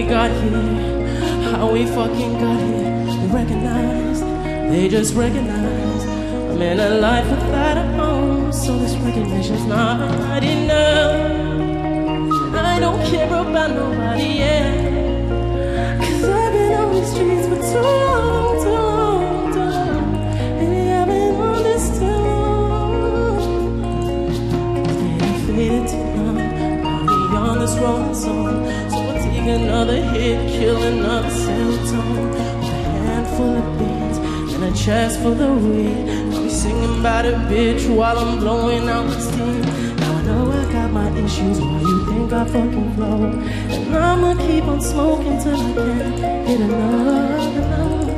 got here, how we fucking got here. They recognized, they just recognized I'm in a life without a home, so this recognition's not enough. I don't care about nobody, yeah, 'cause I've been on these streets for too long, too long, too long. Maybe I've been on this too long. Getting faded too long, I'll be on this rolling song. So I'll take another hit, kill another serotonin. With a handful of beans and a chest full of weed, I'll be singing about a bitch while I'm blowing out my steam. Now I know I got my issues, why you think I fucking flow? And I'ma keep on smoking till I can't get enough.